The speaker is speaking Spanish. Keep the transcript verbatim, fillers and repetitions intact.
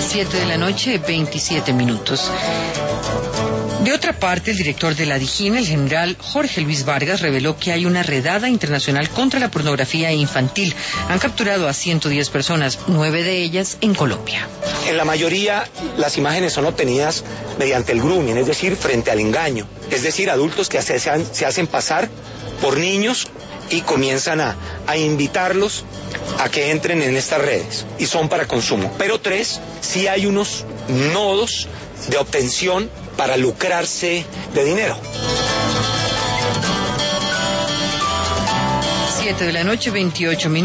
siete de la noche, veintisiete minutos. De otra parte, el director de la DIJÍN, el general Jorge Luis Vargas, reveló que hay una redada internacional contra la pornografía infantil. Han capturado a ciento diez personas, nueve de ellas en Colombia. En la mayoría, las imágenes son obtenidas mediante el grooming, es decir, frente al engaño. Es decir, adultos que se, se hacen pasar por niños y comienzan a, a invitarlos a que entren en estas redes, y son para consumo. Pero tres, sí hay unos nodos de obtención para lucrarse de dinero. siete de la noche, veintiocho minutos.